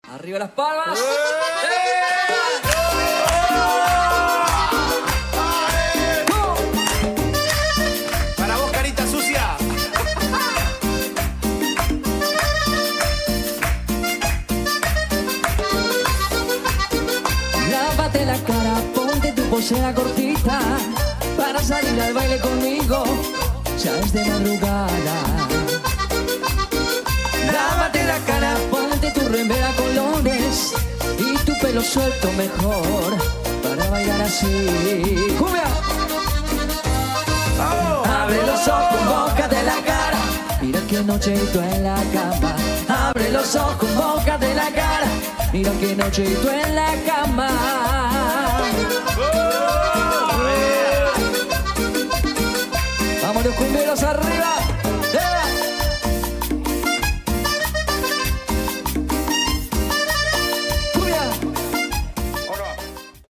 Arriba las palmas. Para vos, carita sucia. Lávate la cara, ponte tu posera cortita para salir al baile conmigo, ya es de madrugada. Lávate la cara, ponte tu remera colores y tu pelo suelto mejor para bailar así. ¡Cumbia! Abre los ojos, bócate la cara, mira qué nocheito en la cama. Abre los ojos, bócate la cara, mira qué nocheito en la cama. Vamos los cumbieros arriba.